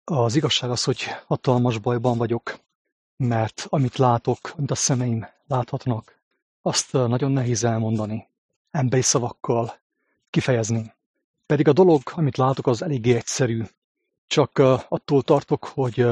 Az igazság az, hogy hatalmas bajban vagyok, mert amit látok, amit a szemeim láthatnak, azt nagyon nehéz elmondani, emberi szavakkal kifejezni. Pedig a dolog, amit látok, az eléggé egyszerű. Csak attól tartok,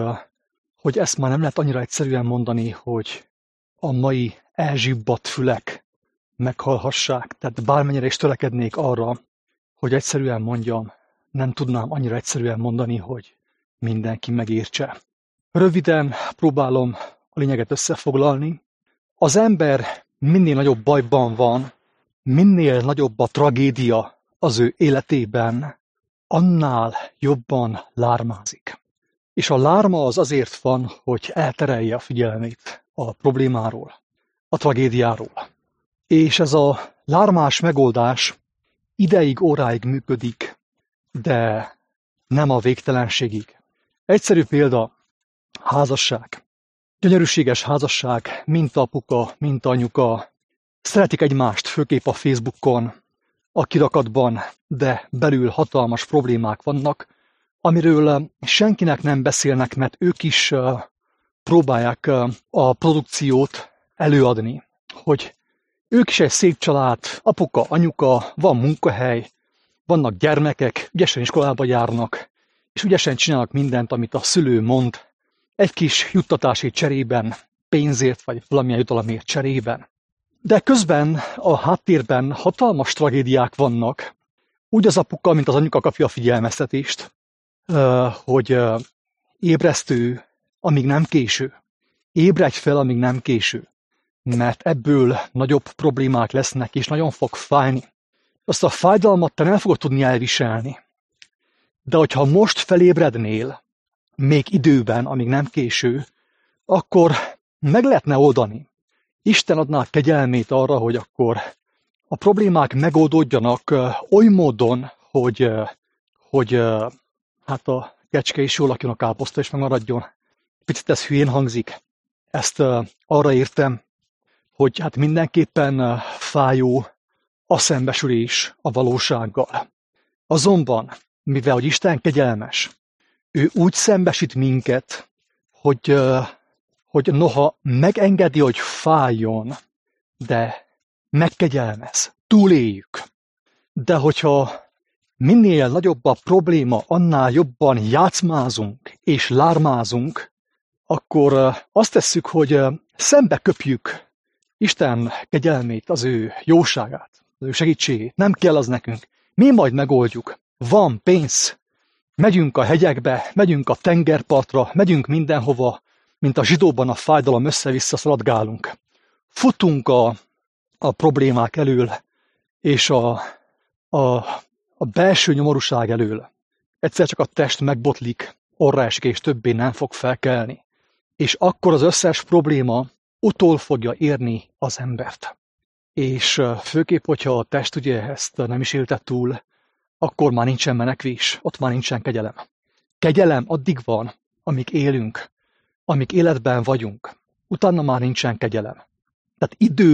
hogy ezt már nem lehet annyira egyszerűen mondani, hogy a mai elzsibbadt fülek meghallhassák. Tehát bármennyire is törekednék arra, hogy egyszerűen mondjam, nem tudnám annyira egyszerűen mondani, hogy mindenki megértse. Röviden próbálom a lényeget összefoglalni. Az ember minél nagyobb bajban van, minél nagyobb a tragédia az ő életében, annál jobban lármázik. És a lárma az azért van, hogy elterelje a figyelmét a problémáról, a tragédiáról. És ez a lármás megoldás ideig, óráig működik, de nem a végtelenségig. Egyszerű példa, házasság. Gyönyörűséges házasság, mint apuka, mint anyuka. Szeretik egymást, főképp a Facebookon, a kirakatban, de belül hatalmas problémák vannak, amiről senkinek nem beszélnek, mert ők is próbálják a produkciót előadni, hogy ők is egy szép család, apuka, anyuka, van munkahely, vannak gyermekek, ügyesen iskolába járnak, és ügyesen csinálnak mindent, amit a szülő mond, egy kis juttatási cserében, pénzért vagy valamilyen jutalomért cserében. De közben a háttérben hatalmas tragédiák vannak. Úgy az apuka, mint az anyuka kapja a figyelmeztetést, hogy ébresztő, amíg nem késő. Ébredj fel, amíg nem késő. Mert ebből nagyobb problémák lesznek, és nagyon fog fájni. Azt a fájdalmat te nem fogod tudni elviselni. De hogyha most felébrednél, még időben, amíg nem késő, akkor meg lehetne oldani. Isten adná kegyelmét arra, hogy akkor a problémák megoldódjanak oly módon, hogy hát a kecske is jól lakjon, a káposzta is megmaradjon. Picit ez hülyén hangzik. Ezt arra értem, hogy hát mindenképpen fájó a szembesülés a valósággal. Azonban, mivel hogy Isten kegyelmes, ő úgy szembesít minket, hogy noha megengedi, hogy fájjon, de megkegyelmez, túléljük. De hogyha minél nagyobb a probléma, annál jobban játszmázunk és lármázunk, akkor azt tesszük, hogy szembe köpjük Isten kegyelmét, az ő jóságát, az ő segítségét. Nem kell az nekünk. Mi majd megoldjuk. Van pénz. Megyünk a hegyekbe, megyünk a tengerpartra, megyünk mindenhova, mint a zsidóban a fájdalom össze-vissza szaladgálunk. Futunk a problémák elől, és a belső nyomorúság elől. Egyszer csak a test megbotlik, orra esik, és többé nem fog felkelni. És akkor az összes probléma utol fogja érni az embert. És főképp, hogyha a test ugye ezt nem is élte túl, akkor már nincsen menekvés, ott már nincsen kegyelem. Kegyelem addig van, amíg élünk, amíg életben vagyunk. Utána már nincsen kegyelem. Tehát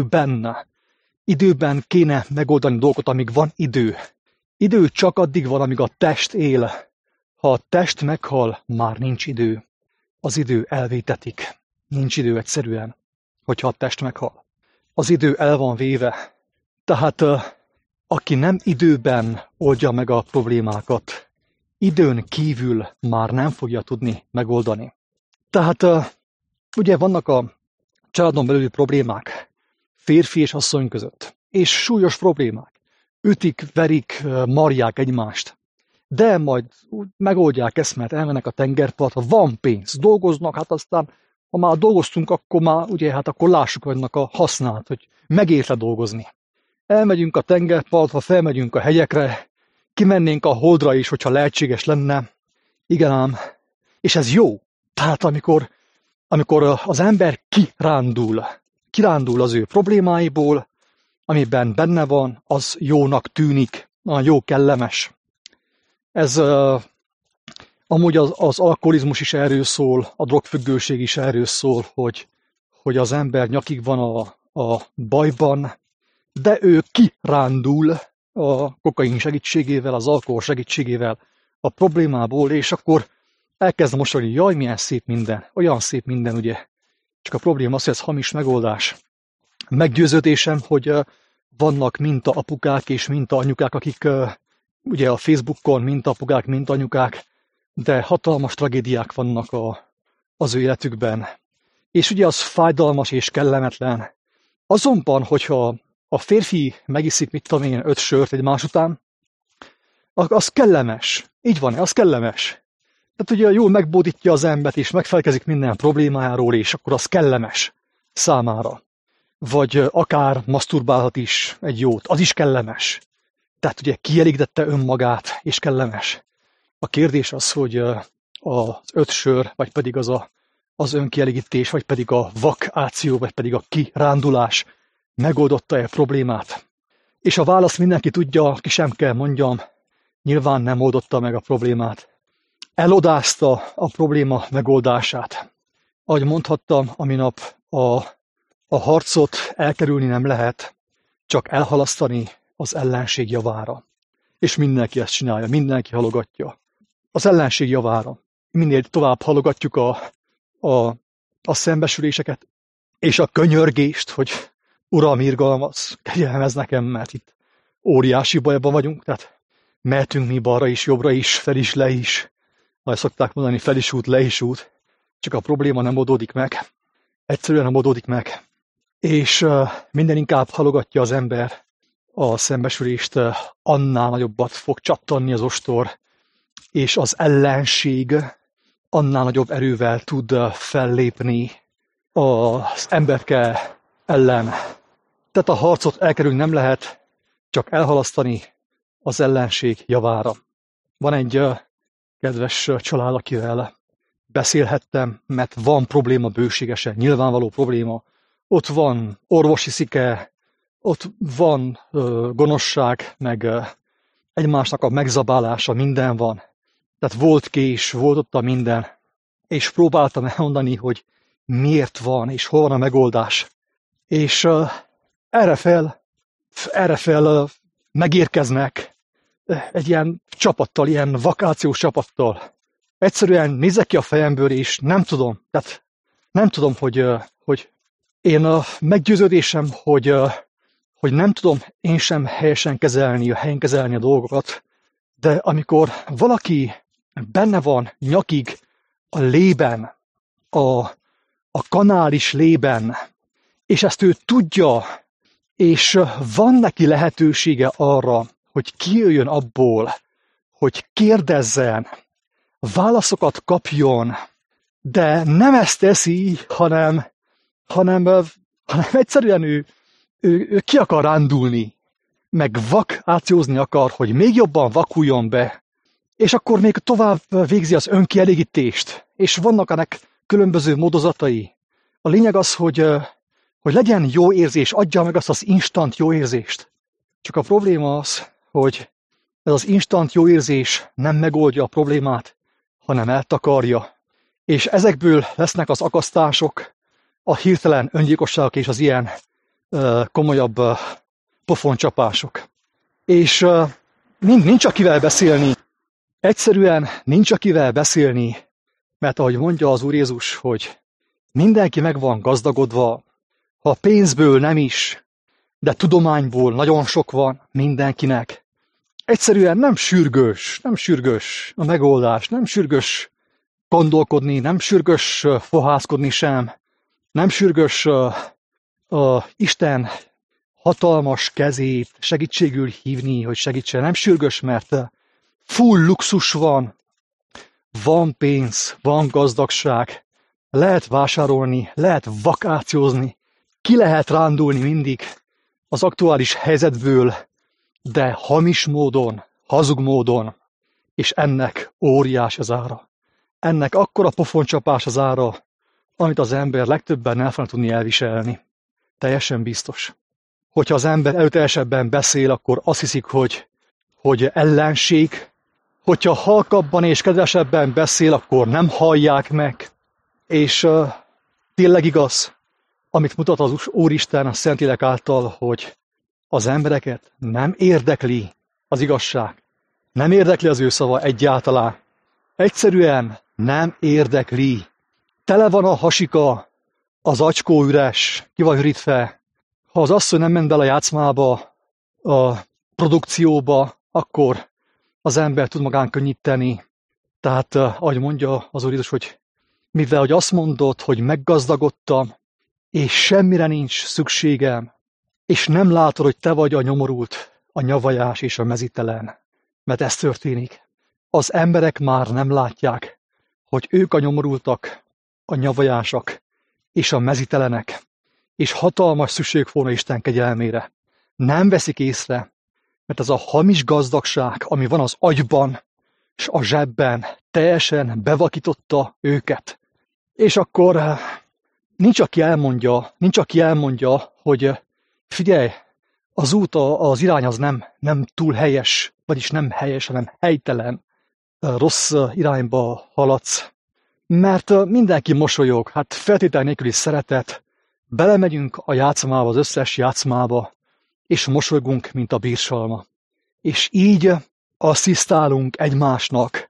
időben kéne megoldani dolgot, amíg van idő. Idő csak addig van, amíg a test él. Ha a test meghal, már nincs idő. Az idő elvétetik. Nincs idő egyszerűen, hogyha a test meghal. Az idő el van véve. Tehát aki nem időben oldja meg a problémákat, időn kívül már nem fogja tudni megoldani. Tehát ugye vannak a családon belüli problémák, férfi és asszony között, és súlyos problémák. Ütik, verik, marják egymást. De majd úgy megoldják ezt, mert elmennek a tengerpartra, van pénz, dolgoznak, hát aztán, ha már dolgoztunk, akkor már, ugye, hát akkor lássuk annak a hasznát, hogy megérte dolgozni. Elmegyünk a tengerpartra, felmegyünk a hegyekre, kimennénk a holdra is, hogyha lehetséges lenne. Igen ám. És ez jó. Tehát amikor az ember kirándul az ő problémáiból, amiben benne van, az jónak tűnik, nagyon jó, kellemes. Ez amúgy az alkoholizmus is erről szól, a drogfüggőség is erről szól, hogy az ember nyakig van a bajban, de ő kirándul a kokain segítségével, az alkohol segítségével a problémából, és akkor elkezd mosolyogni, jaj, milyen szép minden, olyan szép minden, ugye. Csak a probléma az, hogy ez hamis megoldás. Meggyőződésem, hogy vannak mintaapukák és mintaanyukák, akik ugye a Facebookon mintaapukák, mintaanyukák, de hatalmas tragédiák vannak az ő életükben. És ugye az fájdalmas és kellemetlen. Azonban, hogyha a férfi megiszik, mit tudom én, 5 sört egymás után, az kellemes. Így van, az kellemes. Tehát ugye jól megbódítja az embert, és megfelelkezik minden problémájáról, és akkor az kellemes számára. Vagy akár maszturbálhat is egy jót, az is kellemes. Tehát ugye kielégítette önmagát, és kellemes. A kérdés az, hogy az 5 sör, vagy pedig az önkielégítés, vagy pedig a vakáció, vagy pedig a kirándulás megoldotta-e problémát. És a választ mindenki tudja, ki sem kell mondjam, nyilván nem oldotta meg a problémát. Elodázta a probléma megoldását. Ahogy mondhattam, aminap a harcot elkerülni nem lehet, csak elhalasztani az ellenség javára. És mindenki ezt csinálja, mindenki halogatja. Az ellenség javára. Minél tovább halogatjuk a szembesüléseket, és a könyörgést, hogy Uram, irgalmaz, kegyelmezz nekem, mert itt óriási bajban vagyunk, tehát mehetünk mi balra is, jobbra is, fel is, le is. Ahogy szokták mondani, fel is út, le is út. Csak a probléma nem oldódik meg. Egyszerűen nem oldódik meg. És minden inkább halogatja az ember a szembesülést, annál nagyobbat fog csattanni az ostor, és az ellenség annál nagyobb erővel tud fellépni az emberke ellen. Tehát a harcot elkerülni nem lehet, csak elhalasztani az ellenség javára. Van egy kedves család, akivel beszélhettem, mert van probléma bőségesen, nyilvánvaló probléma. Ott van orvosi szike, ott van gonoszság, meg egymásnak a megzabálása, minden van. Tehát volt kés, volt ott a minden, és próbáltam elmondani, hogy miért van, és hol van a megoldás. És erre fel megérkeznek egy ilyen csapattal, ilyen vakációs csapattal. Egyszerűen nézek ki a fejemből, és nem tudom, tehát nem tudom, hogy én a meggyőződésem, hogy nem tudom én sem helyén kezelni a dolgokat, de amikor valaki benne van nyakig a lében, a kanális lében, és ezt ő tudja, és van neki lehetősége arra, hogy kijöjjön abból, hogy kérdezzen, válaszokat kapjon, de nem ezt teszi, hanem egyszerűen ő ki akar rándulni, meg vakációzni akar, hogy még jobban vakuljon be, és akkor még tovább végzi az önkielégítést, és vannak ennek különböző módozatai. A lényeg az, hogy legyen jó érzés, adja meg azt az instant jó érzést. Csak a probléma az, hogy ez az instant jó érzés nem megoldja a problémát, hanem eltakarja. És ezekből lesznek az akasztások, a hirtelen öngyilkosságok és az ilyen komolyabb pofoncsapások. És nincs akivel beszélni. Egyszerűen nincs akivel beszélni, mert ahogy mondja az Úr Jézus, hogy mindenki meg van gazdagodva, ha pénzből nem is, de tudományból nagyon sok van mindenkinek. Egyszerűen nem sürgős a megoldás, nem sürgős gondolkodni, nem sürgős fohászkodni sem, nem sürgős Isten hatalmas kezét segítségül hívni, hogy segítsen. Nem sürgős, mert full luxus van pénz, van gazdagság, lehet vásárolni, lehet vakációzni, ki lehet rándulni mindig az aktuális helyzetből, de hamis módon, hazug módon, és ennek óriás az ára. Ennek akkora pofoncsapás az ára, amit az ember legtöbben el fognak tudni elviselni. Teljesen biztos. Hogyha az ember erőteljesebben beszél, akkor azt hiszik, hogy ellenség. Hogyha halkabban és kedvesebben beszél, akkor nem hallják meg. És tényleg igaz, amit mutat az Úristen a Szentlélek által, hogy az embereket nem érdekli az igazság. Nem érdekli az ő szava egyáltalán. Egyszerűen Nem érdekli. Tele van a hasika, az acskó üres, ki van ürítve. Ha az asszony nem ment bele a játszmába, a produkcióba, akkor az ember tud magán könnyíteni. Tehát, ahogy mondja az Úr Jézus, hogy mivel hogy azt mondod, hogy meggazdagodtam, és semmire nincs szükségem, és nem látod, hogy te vagy a nyomorult, a nyavajás és a mezítelen. Mert ez történik. Az emberek már nem látják, hogy ők a nyomorultak, a nyavajásak és a mezitelenek, és hatalmas szükség volna Isten kegyelmére. Nem veszik észre, mert ez a hamis gazdagság, ami van az agyban és a zsebben, teljesen bevakította őket. És akkor nincs, aki elmondja, hogy figyelj, az út, az irány az nem túl helyes, vagyis nem helyes, hanem helytelen, rossz irányba haladsz. Mert mindenki mosolyog, hát feltétel nélküli szeretet, belemegyünk a játszmába, az összes játszmába, és mosolygunk, mint a bírsalma. És így asszisztálunk egymásnak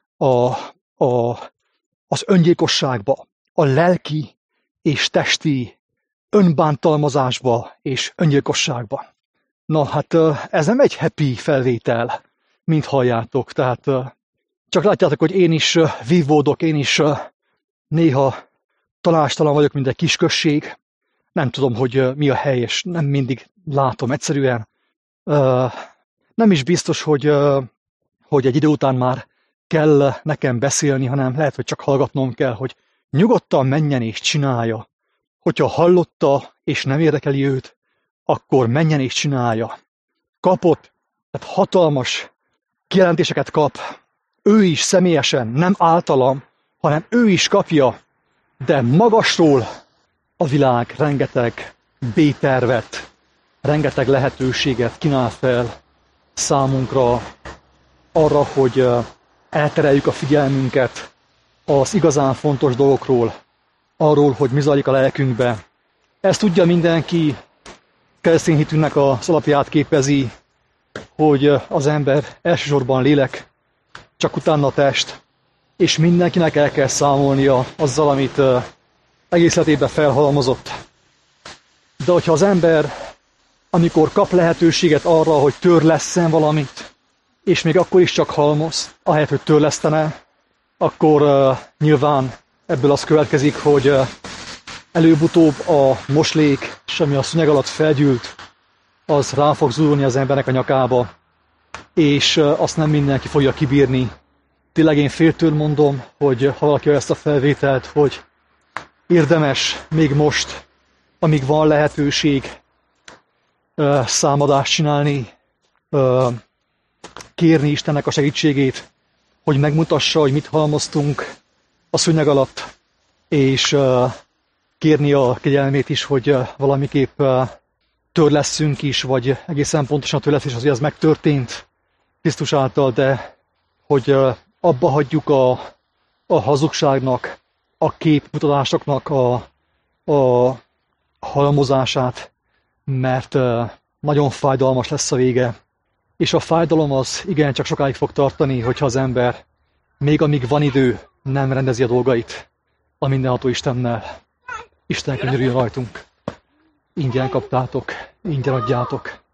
az öngyilkosságba, a lelki és testi önbántalmazásba és öngyilkosságba. Na hát ez nem egy happy felvétel, mint halljátok, tehát csak látjátok, hogy én is vívódok, én is néha tanástalan vagyok, mint egy kisközség. Nem tudom, hogy mi a hely, és nem mindig látom egyszerűen. Nem is biztos, hogy egy idő után már kell nekem beszélni, hanem lehet, hogy csak hallgatnom kell, hogy nyugodtan menjen és csinálja. Hogyha hallotta, és nem érdekeli őt, akkor menjen és csinálja. Kapott, tehát hatalmas kijelentéseket kap. Ő is személyesen, nem általam, hanem ő is kapja, de magasról a világ rengeteg B-tervet, rengeteg lehetőséget kínál fel számunkra arra, hogy eltereljük a figyelmünket az igazán fontos dolgokról, arról, hogy mi zajlik a lelkünkbe. Ezt tudja mindenki, keresztény hitünknek az alapját képezi, hogy az ember elsősorban lélek, csak utána a test, és mindenkinek el kell számolnia azzal, amit egész életében felhalmozott. De hogyha az ember, amikor kap lehetőséget arra, hogy törlesszen valamit, és még akkor is csak halmoz, ahelyett, hogy törlesztene, akkor nyilván ebből az következik, hogy előbb-utóbb a moslék, és ami a szúnyeg alatt felgyűlt, az rá fog zúdulni az embernek a nyakába, és azt nem mindenki fogja kibírni. Tényleg én féltől mondom, hogy ha valaki ezt a felvételt, hogy érdemes még most, amíg van lehetőség, számadást csinálni, kérni Istennek a segítségét, hogy megmutassa, hogy mit halmoztunk a szőnyeg alatt, és kérni a kegyelmét is, hogy valamiképp törlesszünk is, vagy egészen pontosan törlesztés az, hogy ez megtörtént Krisztus által, de hogy abba hagyjuk a hazugságnak, a képmutatásoknak a halmozását, mert nagyon fájdalmas lesz a vége. És a fájdalom az igencsak sokáig fog tartani, hogyha az ember még amíg van idő, nem rendezi a dolgait a mindenható Istennel. Isten könyörüljön rajtunk. Ingyen kaptátok, ingyen adjátok.